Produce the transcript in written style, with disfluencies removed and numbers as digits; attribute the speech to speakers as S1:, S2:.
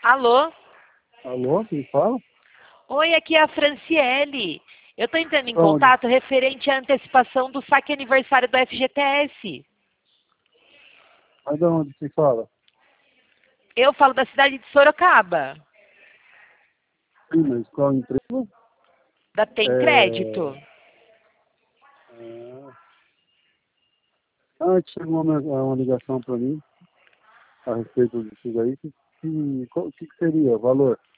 S1: Alô?
S2: Alô, quem fala?
S1: Oi, aqui é a Franciele. Eu estou entrando em
S2: Onde?
S1: contato referente à antecipação do saque aniversário do FGTS.
S2: Mas de onde se fala?
S1: Eu falo da cidade de Sorocaba,
S2: Sim, mas qual empresa?
S1: da Tem Crédito.
S2: Antes chegou uma ligação para mim a respeito disso aí. Que seria o valor?